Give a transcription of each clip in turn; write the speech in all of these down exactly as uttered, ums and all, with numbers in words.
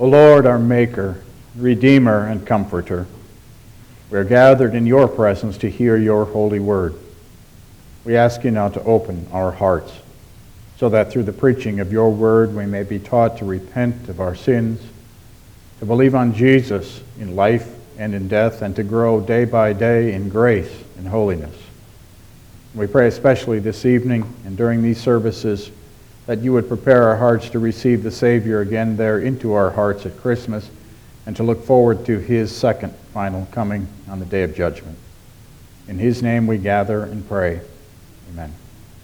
O Lord, our Maker, Redeemer, and Comforter, we are gathered in your presence to hear your holy word. We ask you now to open our hearts so that through the preaching of your word we may be taught to repent of our sins, to believe on Jesus in life and in death, and to grow day by day in grace and holiness. We pray especially this evening and during these services that you would prepare our hearts to receive the Savior again there into our hearts at Christmas, and to look forward to his second final coming on the day of judgment. In his name we gather and pray. Amen.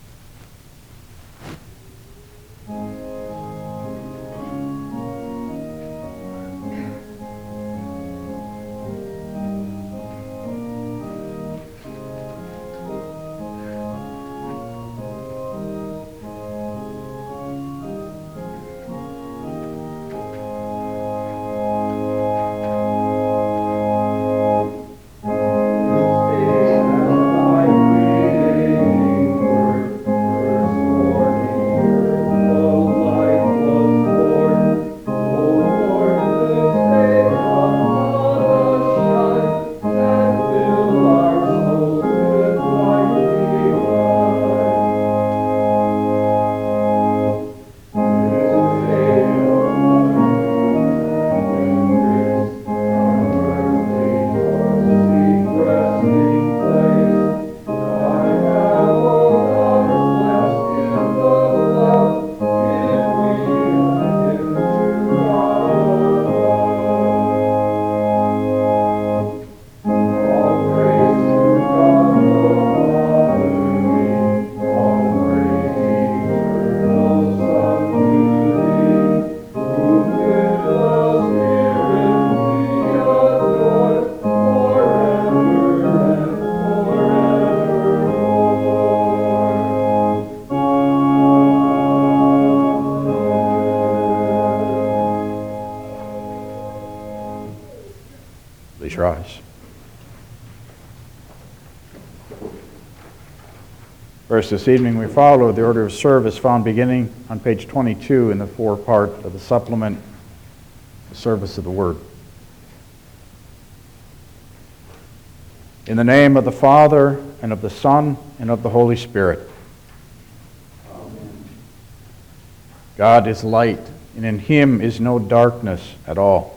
Please rise. First, this evening we follow the order of service found beginning on page twenty-two in the four-part of the supplement, the service of the Word. In the name of the Father, and of the Son, and of the Holy Spirit. Amen. God is light, and in him is no darkness at all.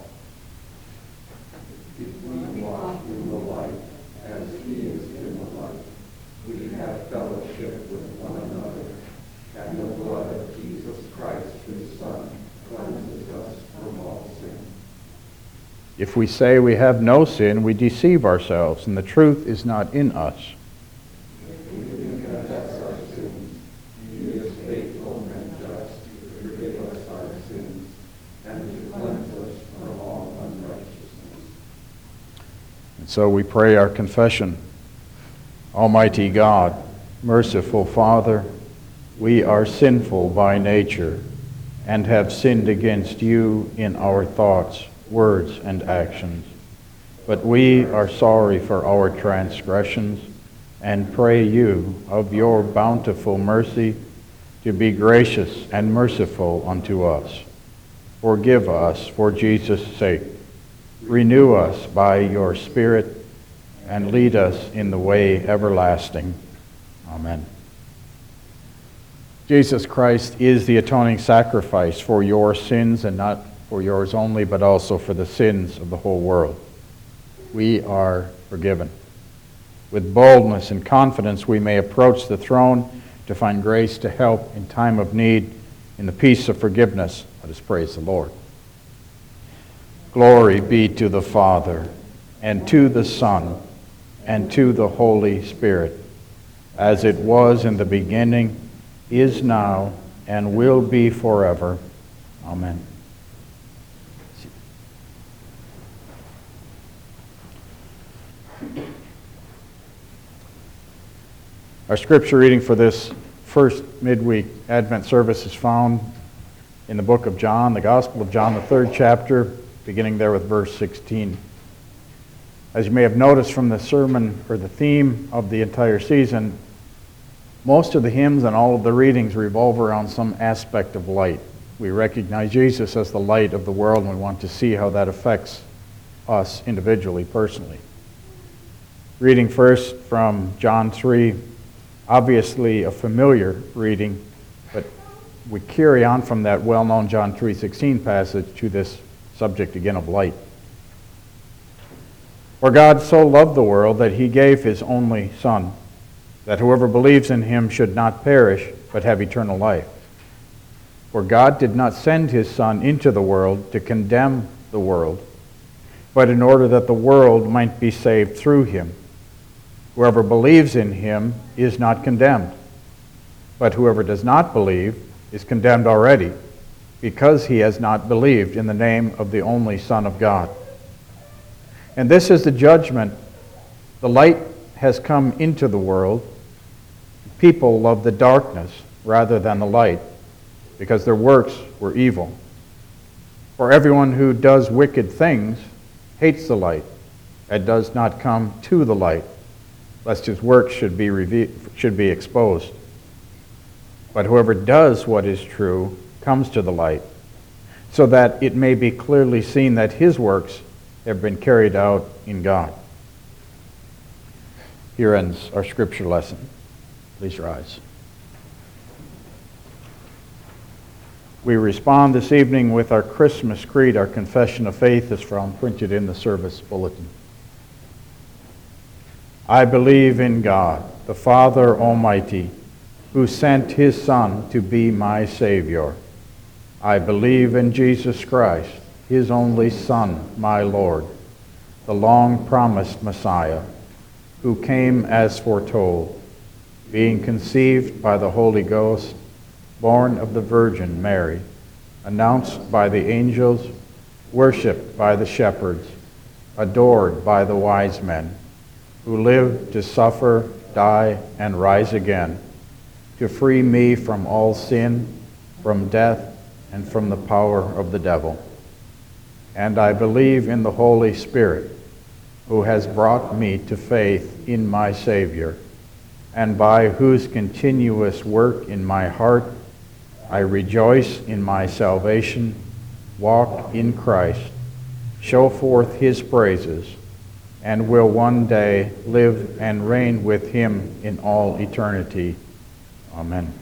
If we say we have no sin, we deceive ourselves, and the truth is not in us. If we confess our sins, he is faithful and just to forgive us our sins and to cleanse us from all unrighteousness. And so we pray our confession. Almighty God, merciful Father, we are sinful by nature and have sinned against you in our thoughts, words, and actions. But we are sorry for our transgressions and pray you of your bountiful mercy to be gracious and merciful unto us. Forgive us for Jesus' sake. Renew us by your Spirit and lead us in the way everlasting. Amen. Jesus Christ is the atoning sacrifice for your sins, and not for yours only, but also for the sins of the whole world. We are forgiven. With boldness and confidence we may approach the throne to find grace to help in time of need. In the peace of forgiveness, let us praise the Lord. Glory be to the Father, and to the Son, and to the Holy Spirit, as it was in the beginning, is now, and will be forever. Amen. Our scripture reading for this first midweek Advent service is found in the book of John, the Gospel of John, the third chapter, beginning there with verse sixteen. As you may have noticed from the sermon, or the theme of the entire season, most of the hymns and all of the readings revolve around some aspect of light. We recognize Jesus as the light of the world, and we want to see how that affects us individually, personally. Reading first from John three, obviously a familiar reading, but we carry on from that well-known John three sixteen passage to this subject again of light. For God so loved the world that he gave his only Son, that whoever believes in him should not perish, but have eternal life. For God did not send his Son into the world to condemn the world, but in order that the world might be saved through him. Whoever believes in him is not condemned, but whoever does not believe is condemned already, because he has not believed in the name of the only Son of God. And this is the judgment. The light has come into the world. People love the darkness rather than the light, because their works were evil. For everyone who does wicked things hates the light and does not come to the light, lest his works should be reve- should be exposed. But whoever does what is true comes to the light, so that it may be clearly seen that his works have been carried out in God. Here ends our scripture lesson. Please rise. We respond this evening with our Christmas creed. Our confession of faith is found printed in the service bulletin. I believe in God, the Father Almighty, who sent his Son to be my Savior. I believe in Jesus Christ, his only Son, my Lord, the long-promised Messiah, who came as foretold, being conceived by the Holy Ghost, born of the Virgin Mary, announced by the angels, worshipped by the shepherds, adored by the wise men, who lived to suffer, die, and rise again, to free me from all sin, from death, and from the power of the devil. And I believe in the Holy Spirit, who has brought me to faith in my Savior, and by whose continuous work in my heart I rejoice in my salvation, walk in Christ, show forth his praises, and will one day live and reign with him in all eternity. Amen.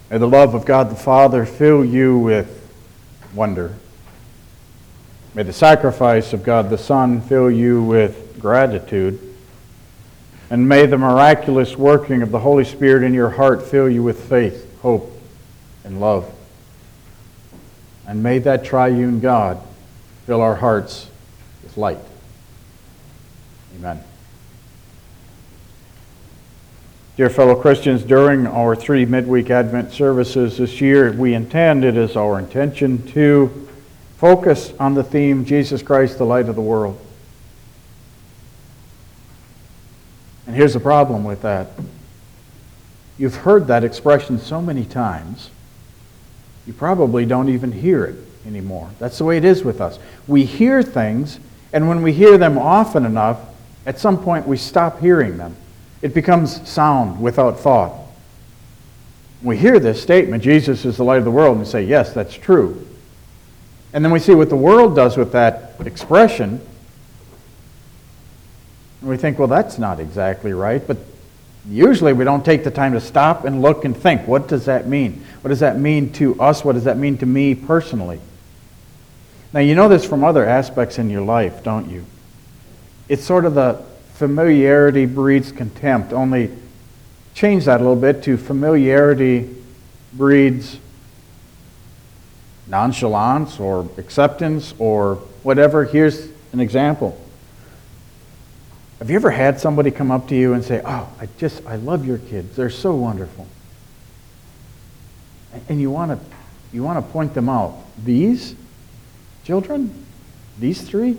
May the love of God the Father fill you with wonder. May the sacrifice of God the Son fill you with gratitude. And may the miraculous working of the Holy Spirit in your heart fill you with faith, hope, and love. And may that triune God fill our hearts with light. Amen. Dear fellow Christians, during our three midweek Advent services this year, we intend, it is our intention, to focus on the theme, Jesus Christ, the light of the world. And here's the problem with that. You've heard that expression so many times, you probably don't even hear it anymore. That's the way it is with us. We hear things, and when we hear them often enough, at some point we stop hearing them. It becomes sound without thought. We hear this statement, Jesus is the light of the world, and we say, yes, that's true. And then we see what the world does with that expression, and we think, well, that's not exactly right, but usually we don't take the time to stop and look and think, what does that mean? What does that mean to us? What does that mean to me personally? Now, you know this from other aspects in your life, don't you? It's sort of the familiarity breeds contempt, only change that a little bit to familiarity breeds nonchalance or acceptance or whatever. Here's an example. Have you ever had somebody come up to you and say, oh, I just, I love your kids. They're so wonderful. And you want to, you want to point them out. These children? These three?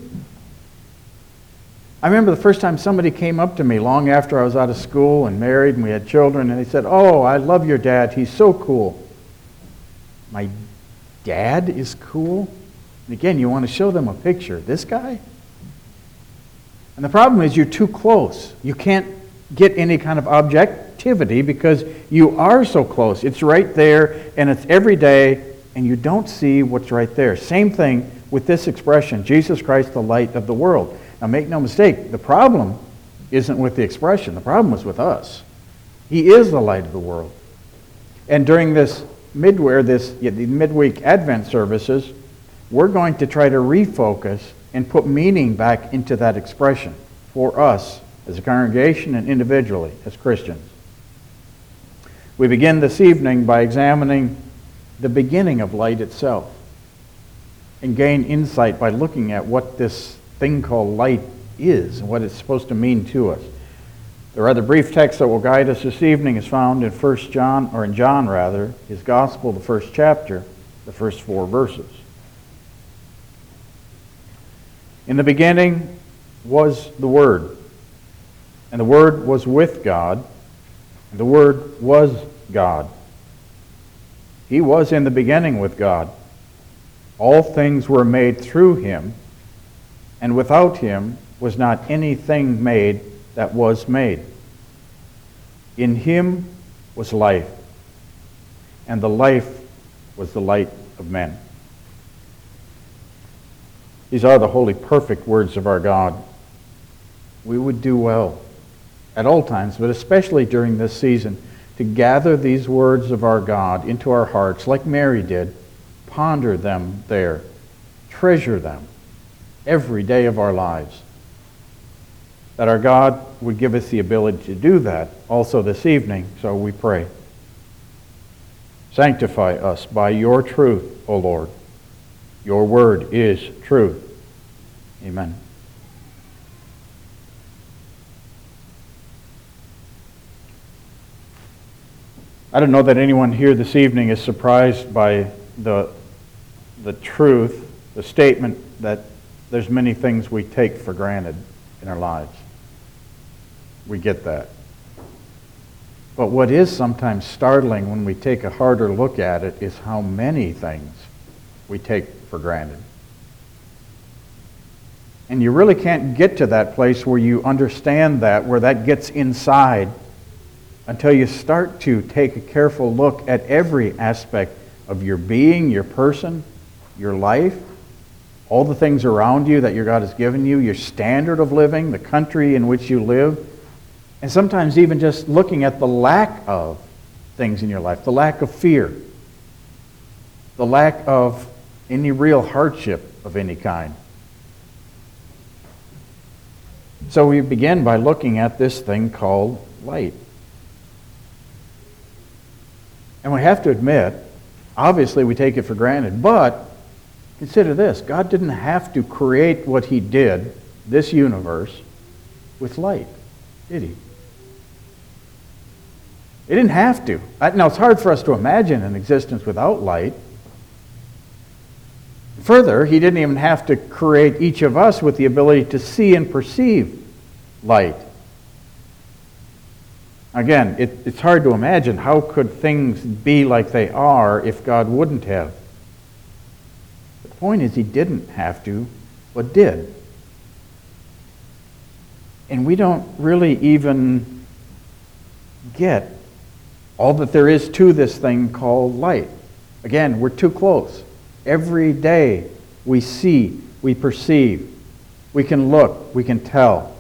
I remember the first time somebody came up to me long after I was out of school and married and we had children, and they said, oh, I love your dad. He's so cool. My dad is cool? And again, you want to show them a picture. This guy? And the problem is you're too close. You can't get any kind of objectivity because you are so close. It's right there, and it's every day, and you don't see what's right there. Same thing with this expression, Jesus Christ, the light of the world. Now make no mistake, the problem isn't with the expression. The problem is with us. He is the light of the world. And during this midweek, this yeah, the midweek Advent services, we're going to try to refocus and put meaning back into that expression for us as a congregation and individually as Christians. We begin this evening by examining the beginning of light itself and gain insight by looking at what this thing called light is and what it's supposed to mean to us. The rather brief text that will guide us this evening is found in First John, or in John rather, his Gospel, the first chapter, the first four verses. In the beginning was the Word, and the Word was with God, and the Word was God. He was in the beginning with God. All things were made through him, and without him was not anything made that was made. In him was life, and the life was the light of men. These are the holy, perfect words of our God. We would do well at all times, but especially during this season, to gather these words of our God into our hearts, like Mary did, ponder them there, treasure them every day of our lives. That our God would give us the ability to do that also this evening, so we pray. Sanctify us by your truth, O Lord. Your word is truth. Amen. I don't know that anyone here this evening is surprised by the, the truth, the statement that there's many things we take for granted in our lives. We get that. But what is sometimes startling when we take a harder look at it is how many things we take for granted. And you really can't get to that place where you understand that, where that gets inside, until you start to take a careful look at every aspect of your being, your person, your life, all the things around you that your God has given you, your standard of living, the country in which you live, and sometimes even just looking at the lack of things in your life, the lack of fear, the lack of any real hardship of any kind. So we begin by looking at this thing called light. And we have to admit, obviously we take it for granted, but consider this. God didn't have to create what he did, this universe, with light, did he? He didn't have to. Now, it's hard for us to imagine an existence without light. Further, he didn't even have to create each of us with the ability to see and perceive light. Again, it, it's hard to imagine how could things be like they are if God wouldn't have. The point is, he didn't have to, but did. And we don't really even get all that there is to this thing called light. Again, we're too close. Every day we see, we perceive, we can look, we can tell.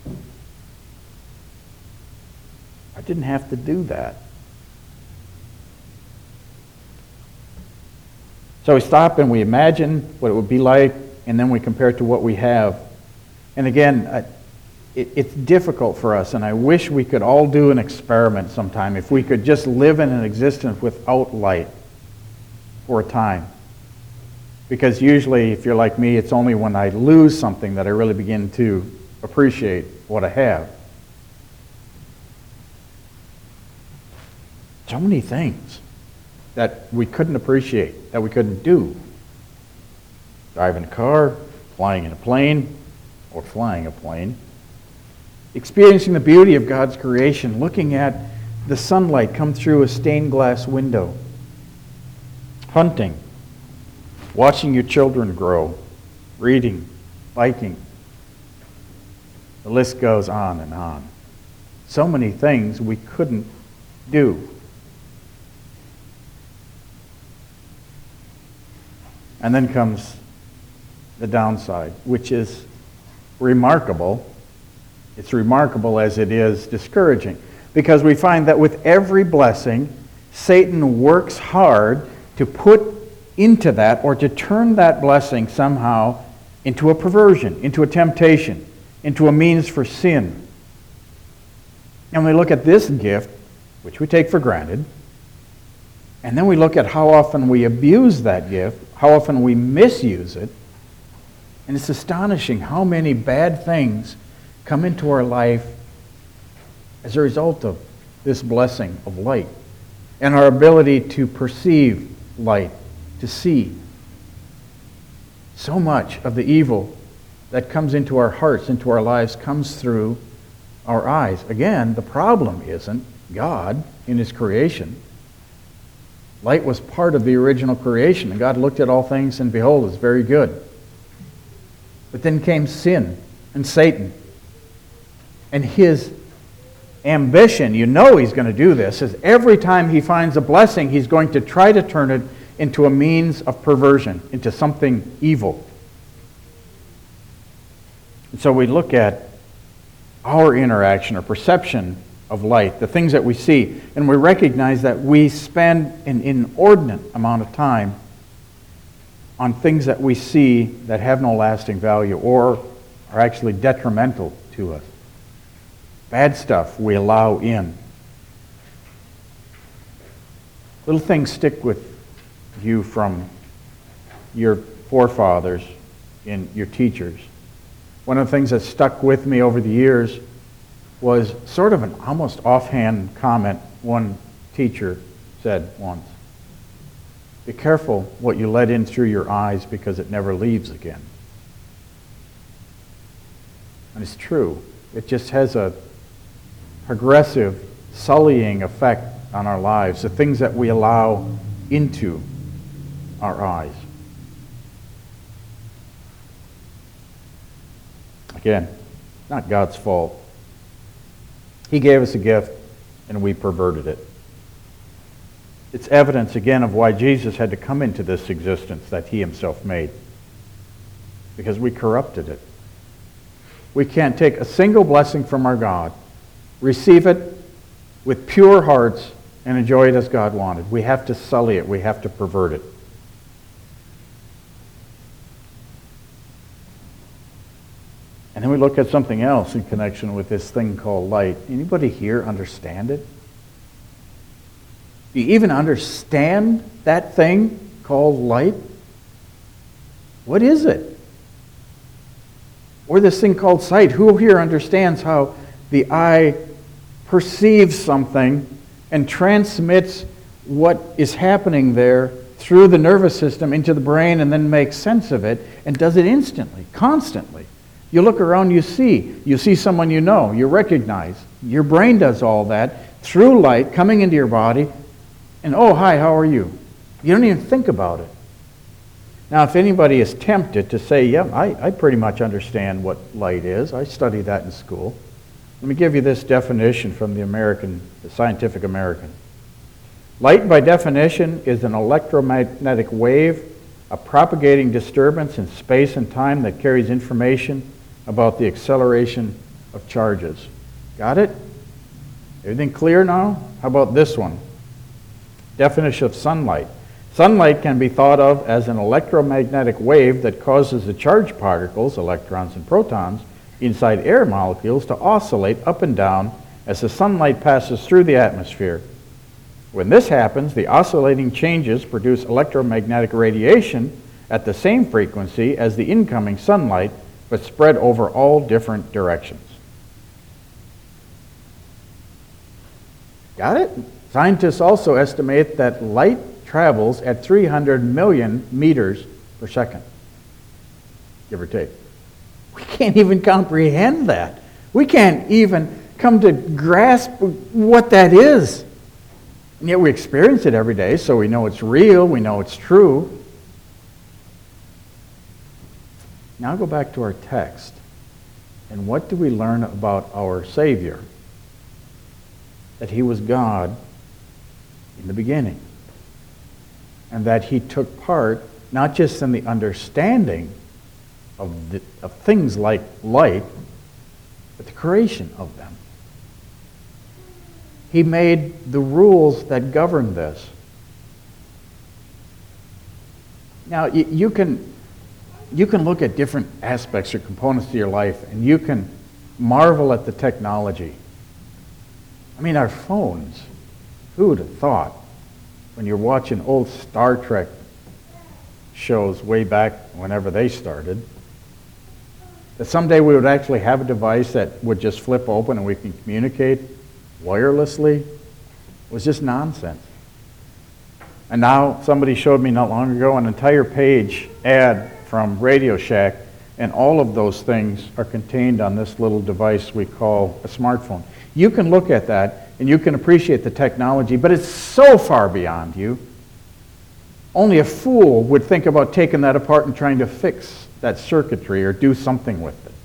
I didn't have to do that. So we stop and we imagine what it would be like, and then we compare it to what we have. And again, I, it, it's difficult for us, and I wish we could all do an experiment sometime, if we could just live in an existence without light for a time. Because usually, if you're like me, it's only when I lose something that I really begin to appreciate what I have. So many things that we couldn't appreciate, that we couldn't do. Driving a car, flying in a plane, or flying a plane. Experiencing the beauty of God's creation, looking at the sunlight come through a stained glass window. Hunting, watching your children grow, reading, biking. The list goes on and on. So many things we couldn't do. And then comes the downside, which is remarkable. It's remarkable as it is discouraging, because we find that with every blessing, Satan works hard to put into that, or to turn that blessing somehow into a perversion, into a temptation, into a means for sin. And we look at this gift, which we take for granted, and then we look at how often we abuse that gift, how often we misuse it, and it's astonishing how many bad things come into our life as a result of this blessing of light and our ability to perceive light, to see. So much of the evil that comes into our hearts, into our lives, comes through our eyes. Again, the problem isn't God in his creation. Light was part of the original creation, and God looked at all things, and behold, it's very good. But then came sin and Satan. And his ambition, you know he's going to do this, is every time he finds a blessing, he's going to try to turn it into a means of perversion, into something evil. And so we look at our interaction or perception of light, the things that we see, and we recognize that we spend an inordinate amount of time on things that we see that have no lasting value or are actually detrimental to us. Bad stuff we allow in. Little things stick with you from your forefathers and your teachers. One of the things that stuck with me over the years was sort of an almost offhand comment one teacher said once. Be careful what you let in through your eyes, because it never leaves again. And it's true. It just has a progressive, sullying effect on our lives, the things that we allow into our eyes. Again, not God's fault. He gave us a gift, and we perverted it. It's evidence, again, of why Jesus had to come into this existence that he himself made. Because we corrupted it. We can't take a single blessing from our God, receive it with pure hearts, and enjoy it as God wanted. We have to sully it. We have to pervert it. And then we look at something else in connection with this thing called light. Anybody here understand it? Do you even understand that thing called light? What is it? Or this thing called sight. Who here understands how the eye perceives something and transmits what is happening there through the nervous system into the brain and then makes sense of it and does it instantly, constantly? You look around, you see. You see someone you know, you recognize. Your brain does all that through light coming into your body. And, oh, hi, how are you? You don't even think about it. Now, if anybody is tempted to say, yeah, I, I pretty much understand what light is. I studied that in school. Let me give you this definition from the American, the Scientific American. Light, by definition, is an electromagnetic wave, a propagating disturbance in space and time that carries information about the acceleration of charges. Got it? Everything clear now? How about this one? Definition of sunlight. Sunlight can be thought of as an electromagnetic wave that causes the charged particles, electrons and protons, inside air molecules to oscillate up and down as the sunlight passes through the atmosphere. When this happens, the oscillating changes produce electromagnetic radiation at the same frequency as the incoming sunlight, but spread over all different directions. Got it? Scientists also estimate that light travels at three hundred million meters per second, give or take. We can't even comprehend that. We can't even come to grasp what that is. And yet we experience it every day, so we know it's real, we know it's true. Now go back to our text. And what do we learn about our Savior? That he was God in the beginning. And that he took part not just in the understanding of, the, of things like light, but the creation of them. He made the rules that govern this. Now, you, you can you can look at different aspects or components of your life, and you can marvel at the technology. I mean, our phones. Who would have thought when you're watching old Star Trek shows way back whenever they started, that someday we would actually have a device that would just flip open and we can communicate wirelessly? It was just nonsense. And now somebody showed me not long ago an entire page ad from Radio Shack, and all of those things are contained on this little device we call a smartphone. You can look at that and you can appreciate the technology, but it's so far beyond you. Only a fool would think about taking that apart and trying to fix that circuitry or do something with it.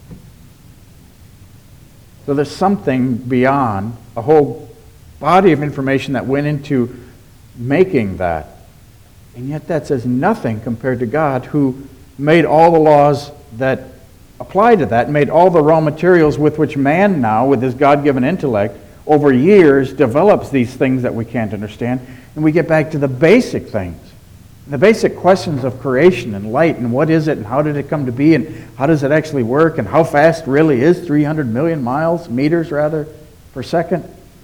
So there's something beyond a whole body of information that went into making that. And yet that says nothing compared to God, who made all the laws that apply to that, made all the raw materials with which man now, with his God-given intellect, over years develops these things that we can't understand. And we get back to the basic things, the basic questions of creation and light, and what is it, and how did it come to be, and how does it actually work, and how fast really is three hundred million miles, meters rather, per second.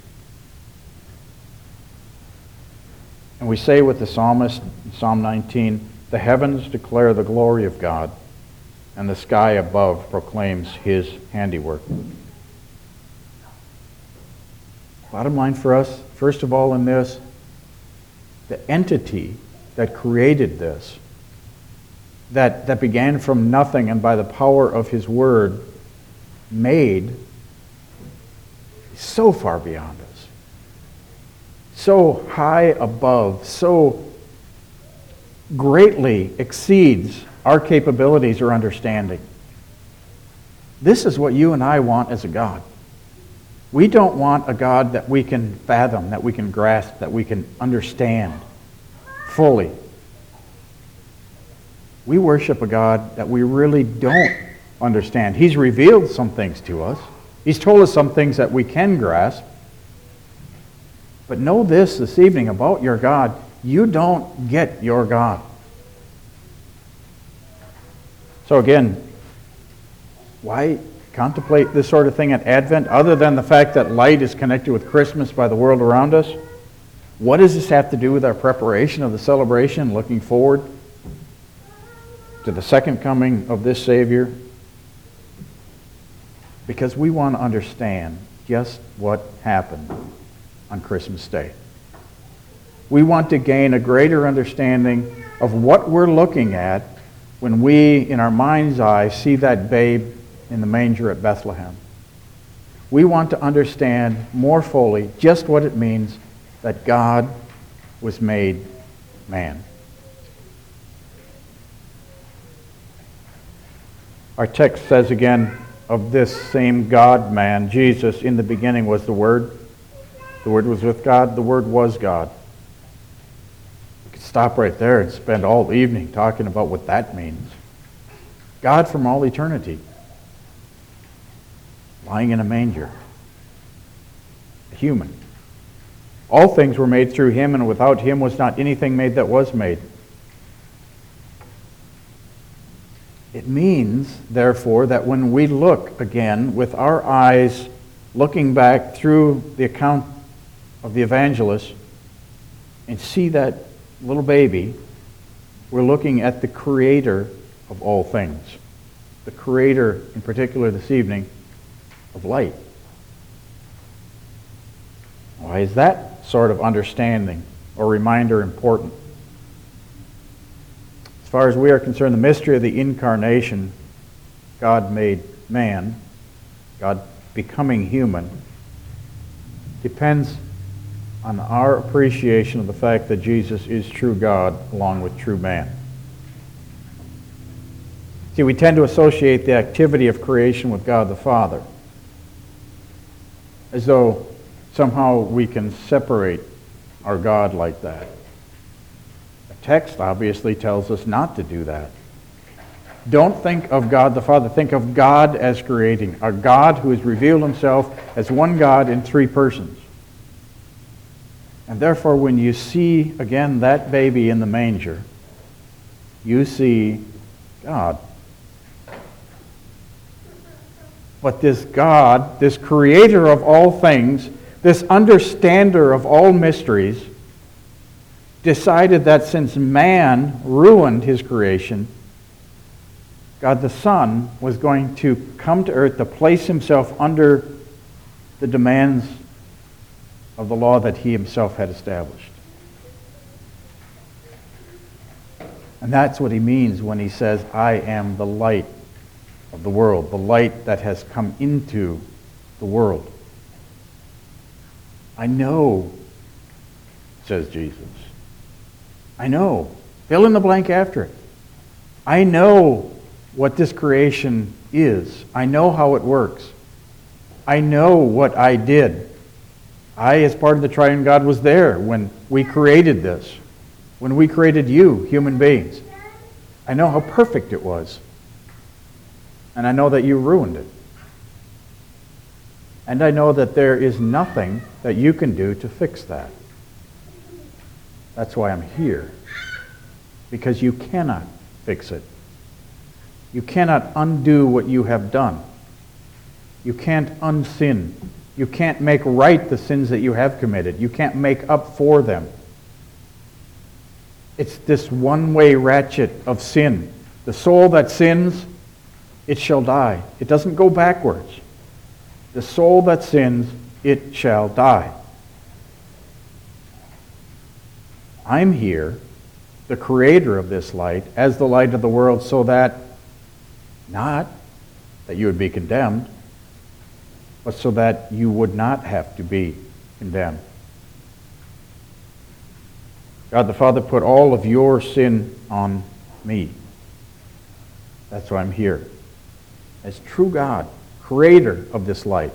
And we say with the psalmist in Psalm nineteen, the heavens declare the glory of God, and the sky above proclaims his handiwork. Bottom line for us, first of all in this, the entity that created this, that, that began from nothing and by the power of his word made, is so far beyond us, so high above, so greatly exceeds our capabilities or understanding. This is what you and I want as a God. We don't want a God that we can fathom, that we can grasp, that we can understand fully. We worship a God that we really don't understand. He's revealed some things to us. He's told us some things that we can grasp. But know this this evening about your God. You don't get your God. So again, why contemplate this sort of thing at Advent, other than the fact that light is connected with Christmas by the world around us? What does this have to do with our preparation of the celebration, looking forward to the second coming of this Savior? Because we want to understand just what happened on Christmas Day. We want to gain a greater understanding of what we're looking at when we, in our mind's eye, see that babe in the manger at Bethlehem. We want to understand more fully just what it means that God was made man. Our text says again of this same God-man, Jesus, in the beginning was the Word. The Word was with God. The Word was God. We could stop right there and spend all evening talking about what that means. God from all eternity, lying in a manger, a human. All things were made through him, and without him was not anything made that was made. It means, therefore, that when we look again with our eyes looking back through the account of the evangelist and see that little baby, we're looking at the Creator of all things. The Creator, in particular this evening, of light. Why is that sort of understanding or reminder important? As far as we are concerned, the mystery of the incarnation, God made man, God becoming human, depends on our appreciation of the fact that Jesus is true God along with true man. See, we tend to associate the activity of creation with God the Father, as though somehow we can separate our God like that. The text obviously tells us not to do that. Don't think of God the Father. Think of God as creating, a God who has revealed himself as one God in three persons. And therefore, when you see, again, that baby in the manger, you see God. But this God, this creator of all things, this understander of all mysteries, decided that since man ruined his creation, God the Son was going to come to earth to place himself under the demands of the law that he himself had established. And that's what he means when he says, I am the light of the world, the light that has come into the world. I know, says Jesus. I know. Fill in the blank after it. I know what this creation is. I know how it works. I know what I did. I, as part of the triune God, was there when we created this, when we created you, human beings. I know how perfect it was. And I know that you ruined it. And I know that there is nothing that you can do to fix that. That's why I'm here. Because you cannot fix it. You cannot undo what you have done. You can't unsin. You can't make right the sins that you have committed. You can't make up for them. It's this one-way ratchet of sin. The soul that sins, it shall die. It doesn't go backwards. The soul that sins, it shall die. I'm here, the creator of this light, as the light of the world, so that, not that you would be condemned, but so that you would not have to be condemned. God the Father put all of your sin on me. That's why I'm here. As true God, creator of this light.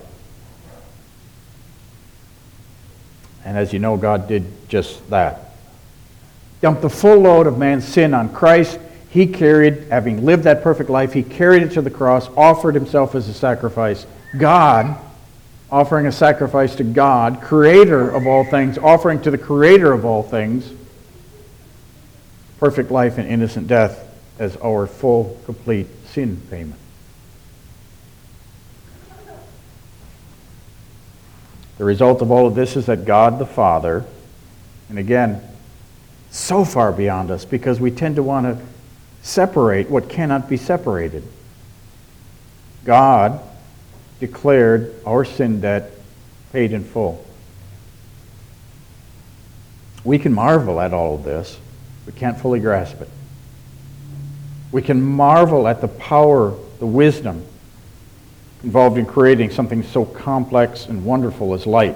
And as you know, God did just that. Dumped the full load of man's sin on Christ. He carried, having lived that perfect life, he carried it to the cross, offered himself as a sacrifice. God offering a sacrifice to God, creator of all things, offering to the creator of all things perfect life and innocent death as our full, complete sin payment. The result of all of this is that God the Father, and again, so far beyond us because we tend to want to separate what cannot be separated. God declared our sin debt paid in full. We can marvel at all of this. We can't fully grasp it. We can marvel at the power, the wisdom involved in creating something so complex and wonderful as light.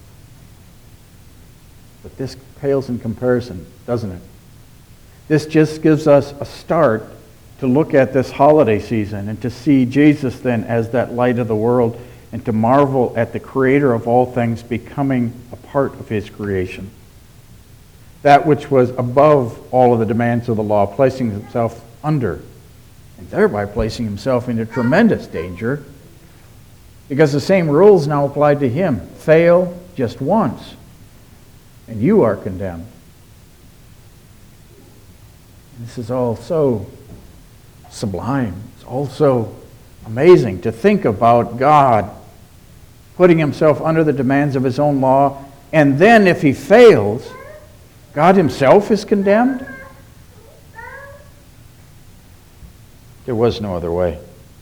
But this pales in comparison, doesn't it? This just gives us a start to look at this holiday season and to see Jesus then as that light of the world and to marvel at the creator of all things becoming a part of his creation. That which was above all of the demands of the law, placing himself under, and thereby placing himself into tremendous danger because the same rules now applied to him. Fail just once, and you are condemned. This is all so sublime. It's all so amazing to think about God putting himself under the demands of his own law, and then if he fails, God himself is condemned? There was no other way.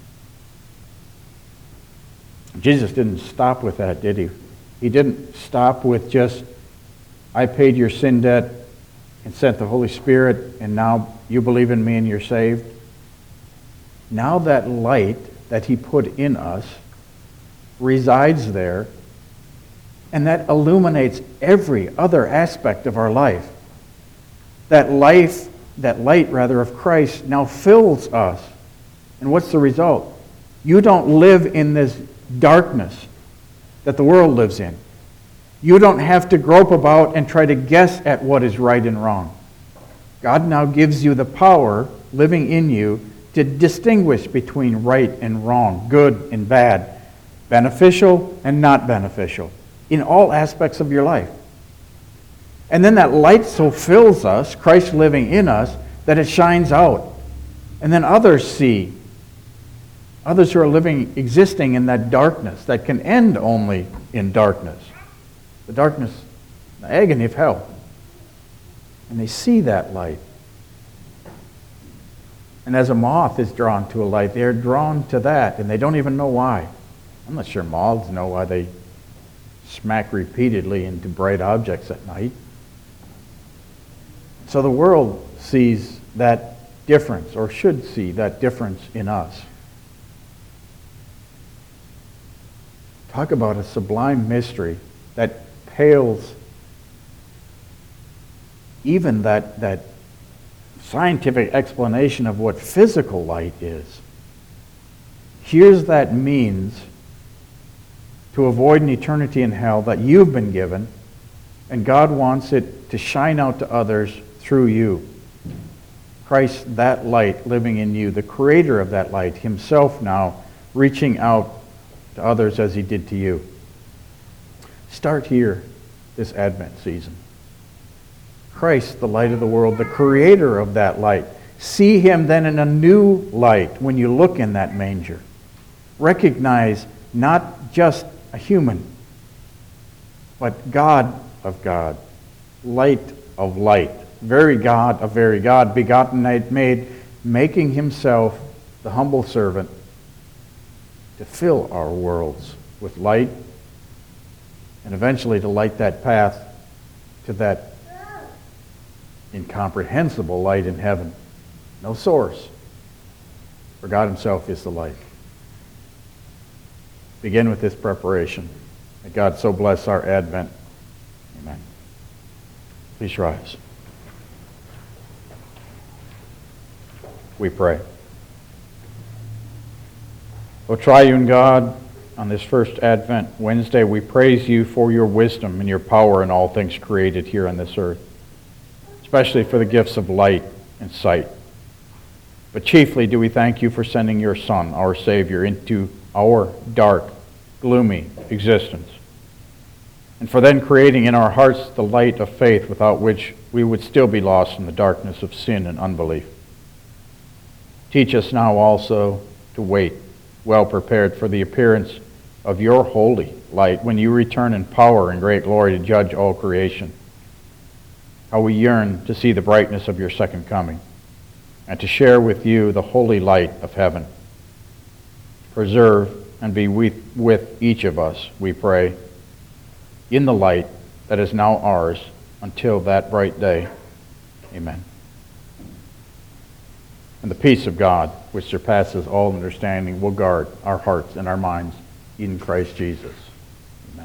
Jesus didn't stop with that, did he? He didn't stop with just, I paid your sin debt and sent the Holy Spirit, and now you believe in me and you're saved. Now that light that he put in us resides there, and that illuminates every other aspect of our life. That life, that light rather of Christ now fills us. And what's the result? You don't live in this darkness that the world lives in. You don't have to grope about and try to guess at what is right and wrong. God now gives you the power living in you to distinguish between right and wrong, good and bad, beneficial and not beneficial, in all aspects of your life. And then that light so fills us, Christ living in us, that it shines out. And then others see, others who are living, existing in that darkness that can end only in darkness. The darkness, the agony of hell. And they see that light. And as a moth is drawn to a light, they're drawn to that, and they don't even know why. I'm not sure moths know why they smack repeatedly into bright objects at night. So the world sees that difference, or should see that difference in us. Talk about a sublime mystery that pales even that, that scientific explanation of what physical light is. Here's that means to avoid an eternity in hell that you've been given, and God wants it to shine out to others through you. Christ, that light living in you, the creator of that light, himself now reaching out to others as he did to you. Start here this Advent season. Christ, the light of the world, the creator of that light. See him then in a new light when you look in that manger. Recognize not just a human, but God of God, light of light, very God of very God, begotten, made, making himself the humble servant to fill our worlds with light and eventually to light that path to that incomprehensible light in heaven. No source, for God himself is the light. Begin with this preparation. May God so bless our Advent. Amen. Please rise. We pray. O triune God, on this first Advent Wednesday, we praise you for your wisdom and your power in all things created here on this earth, especially for the gifts of light and sight. But chiefly do we thank you for sending your Son, our Savior, into our dark gloomy existence, and for then creating in our hearts the light of faith without which we would still be lost in the darkness of sin and unbelief. Teach us now also to wait, well prepared for the appearance of your holy light when you return in power and great glory to judge all creation. How we yearn to see the brightness of your second coming and to share with you the holy light of heaven. Preserve and be with, with each of us, we pray, in the light that is now ours until that bright day. Amen. And the peace of God, which surpasses all understanding, will guard our hearts and our minds in Christ Jesus. Amen.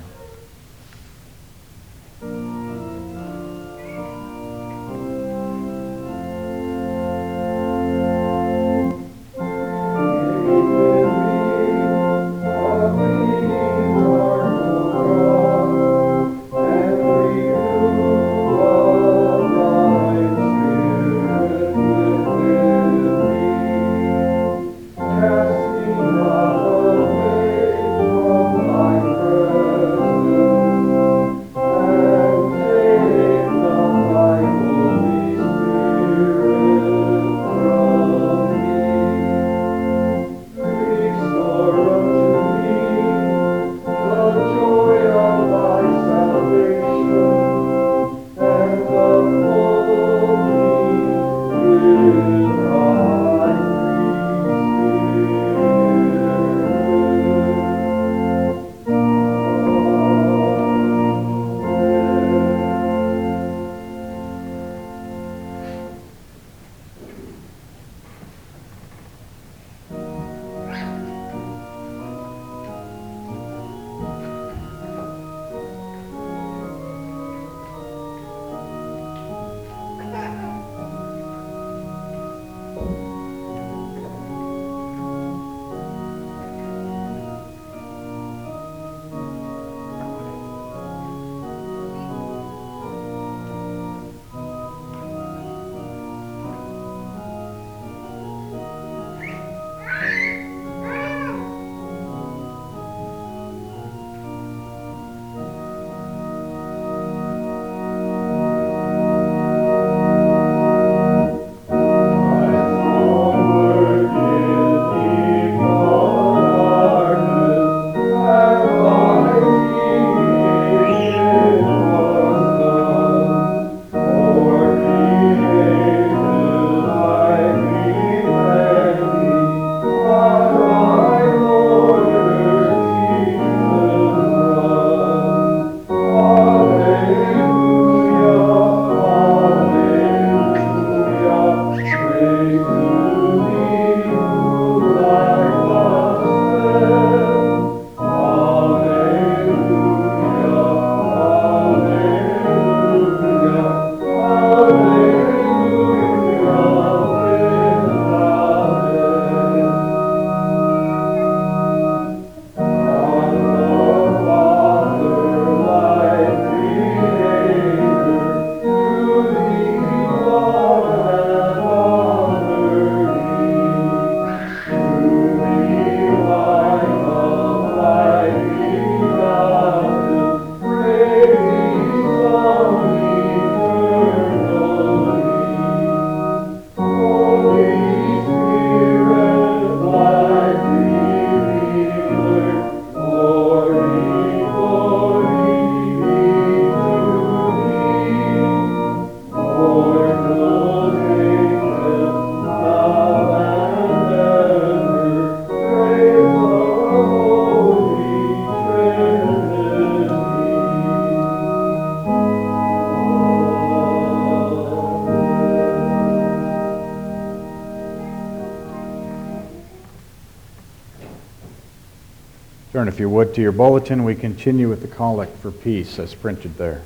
Turn, if you would, to your bulletin. We continue with the Collect for Peace as printed there.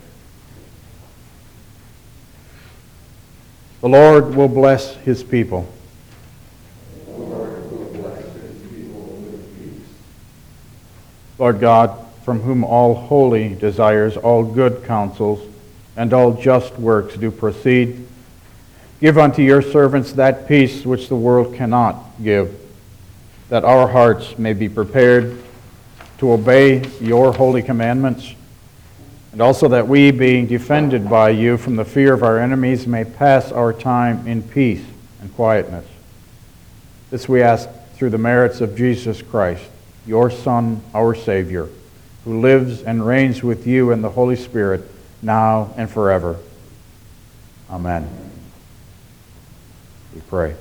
The Lord will bless his people. The Lord will bless his people with peace. Lord God, from whom all holy desires, all good counsels, and all just works do proceed, give unto your servants that peace which the world cannot give, that our hearts may be prepared to obey your holy commandments, and also that we, being defended by you from the fear of our enemies, may pass our time in peace and quietness. This we ask through the merits of Jesus Christ, your Son, our Savior, who lives and reigns with you in the Holy Spirit, now and forever. Amen. We pray.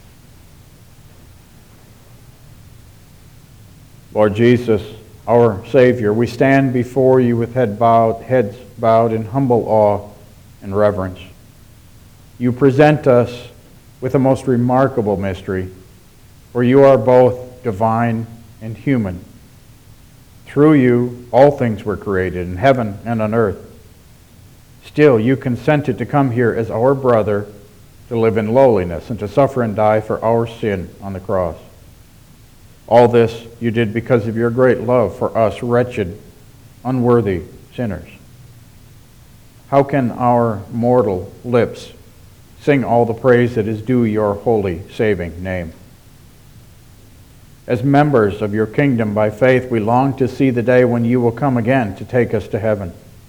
Lord Jesus, our Savior, we stand before you with head bowed, heads bowed in humble awe and reverence. You present us with a most remarkable mystery, for you are both divine and human. Through you, all things were created, in heaven and on earth. Still, you consented to come here as our brother, to live in lowliness and to suffer and die for our sin on the cross. All this you did because of your great love for us wretched, unworthy sinners. How can our mortal lips sing all the praise that is due your holy, saving name? As members of your kingdom by faith, we long to see the day when you will come again to take us to heaven.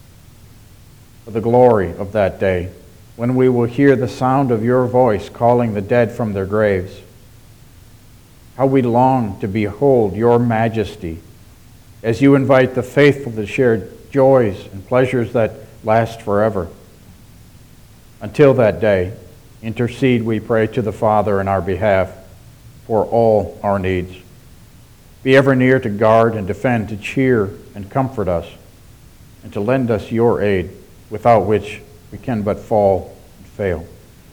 For the glory of that day, when we will hear the sound of your voice calling the dead from their graves. How we long to behold your majesty as you invite the faithful to share joys and pleasures that last forever. Until that day, intercede, we pray, to the Father in our behalf for all our needs. Be ever near to guard and defend, to cheer and comfort us, and to lend us your aid, without which we can but fall and fail.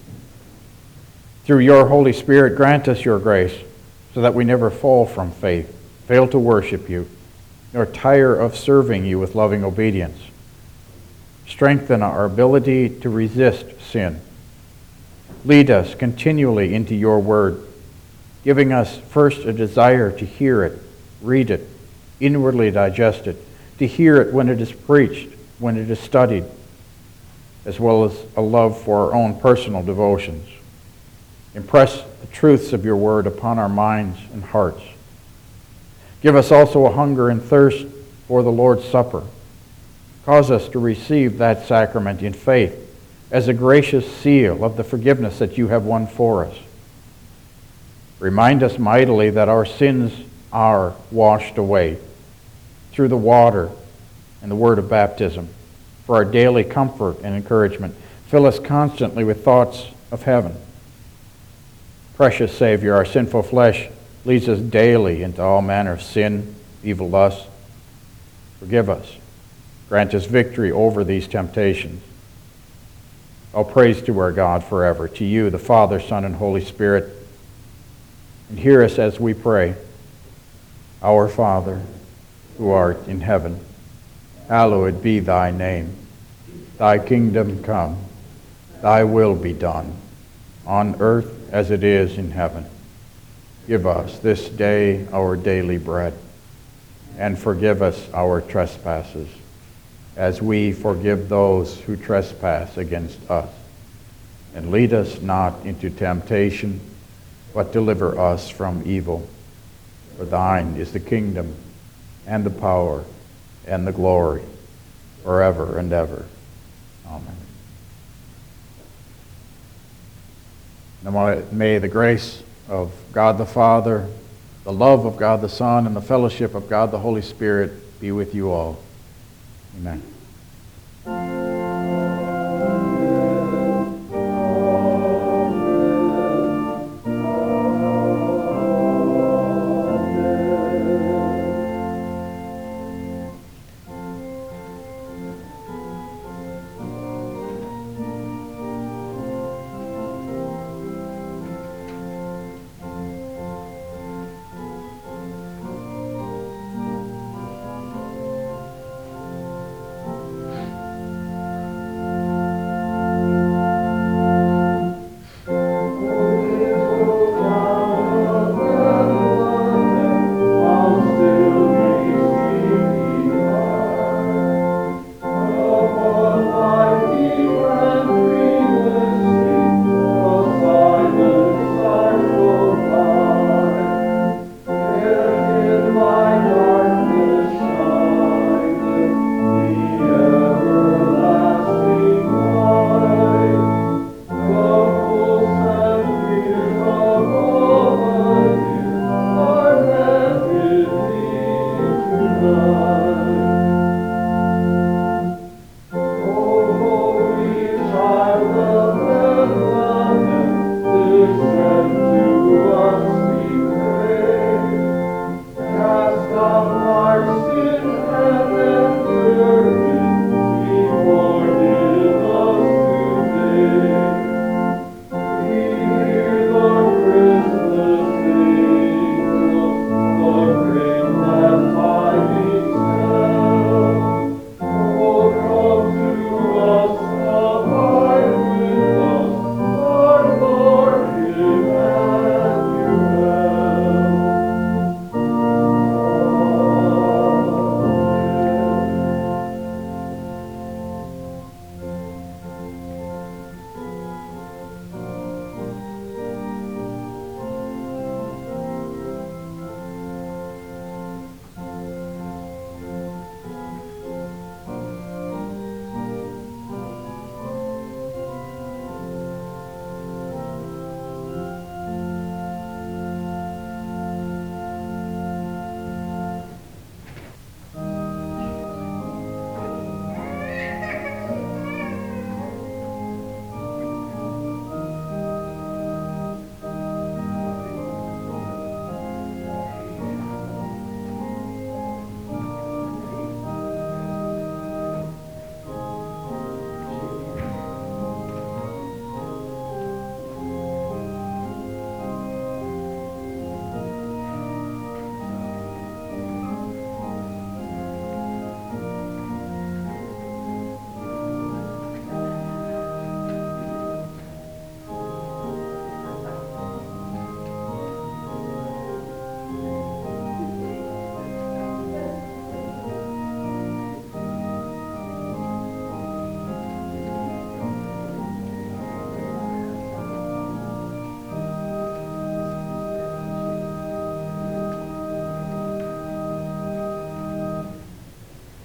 Through your Holy Spirit, grant us your grace, so that we never fall from faith, fail to worship you, nor tire of serving you with loving obedience. Strengthen our ability to resist sin. Lead us continually into your word, giving us first a desire to hear it, read it, inwardly digest it, to hear it when it is preached, when it is studied, as well as a love for our own personal devotions. Impress the truths of your word upon our minds and hearts. Give us also a hunger and thirst for the Lord's Supper. Cause us to receive that sacrament in faith as a gracious seal of the forgiveness that you have won for us. Remind us mightily that our sins are washed away through the water and the word of baptism. For our daily comfort and encouragement, fill us constantly with thoughts of heaven. Precious Savior, our sinful flesh leads us daily into all manner of sin, evil lusts. Forgive us. Grant us victory over these temptations. All praise to our God forever. To you, the Father, Son, and Holy Spirit. And hear us as we pray. Our Father, who art in heaven, hallowed be thy name. Thy kingdom come. Thy will be done, on earth as it is in heaven. Give us this day our daily bread, and forgive us our trespasses, as we forgive those who trespass against us. And lead us not into temptation, but deliver us from evil. For thine is the kingdom, and the power, and the glory, forever and ever. Amen. Now may the grace of God the Father, the love of God the Son, and the fellowship of God the Holy Spirit be with you all. Amen.